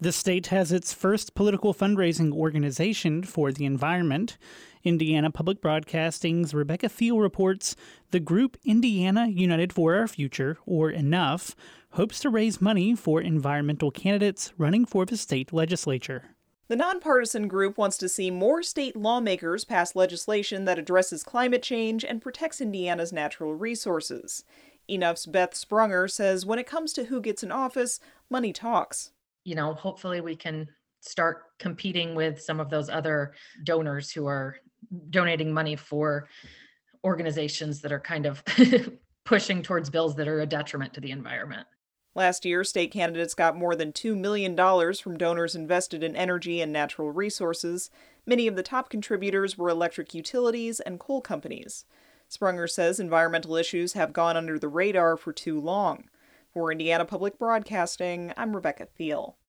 The state has its first political fundraising organization for the environment. Indiana Public Broadcasting's Rebecca Thiel reports the group Indiana United for Our Future, or ENOUGH, hopes to raise money for environmental candidates running for the state legislature. The nonpartisan group wants to see more state lawmakers pass legislation that addresses climate change and protects Indiana's natural resources. ENOUGH's Beth Sprunger says when it comes to who gets in office, money talks. Hopefully we can start competing with some of those other donors who are donating money for organizations that are kind of pushing towards bills that are a detriment to the environment. Last year, state candidates got more than $2 million from donors invested in energy and natural resources. Many of the top contributors were electric utilities and coal companies. Sprunger says environmental issues have gone under the radar for too long. For Indiana Public Broadcasting, I'm Rebecca Thiel.